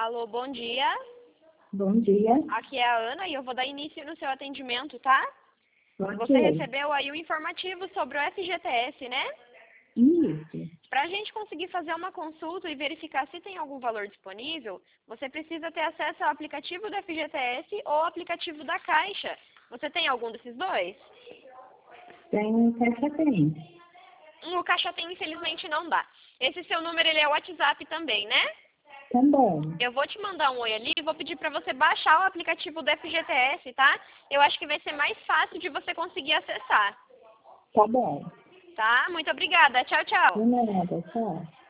Alô, bom dia. Bom dia. Aqui é a Ana e eu vou dar início no seu atendimento, tá? Ok. Você recebeu aí o informativo sobre o FGTS, né? Isso. Para a gente conseguir fazer uma consulta e verificar se tem algum valor disponível, você precisa ter acesso ao aplicativo do FGTS ou ao aplicativo da Caixa. Você tem algum desses dois? Tem caixa tem. O Caixa Tem, infelizmente, não dá. Esse seu número, ele é o WhatsApp também, né? Também. Eu vou te mandar um oi ali e vou pedir para você baixar o aplicativo do FGTS, tá? Eu acho que vai ser mais fácil de você conseguir acessar. Tá bom. Tá? Muito obrigada. Tchau, De tchau. nada, tchau.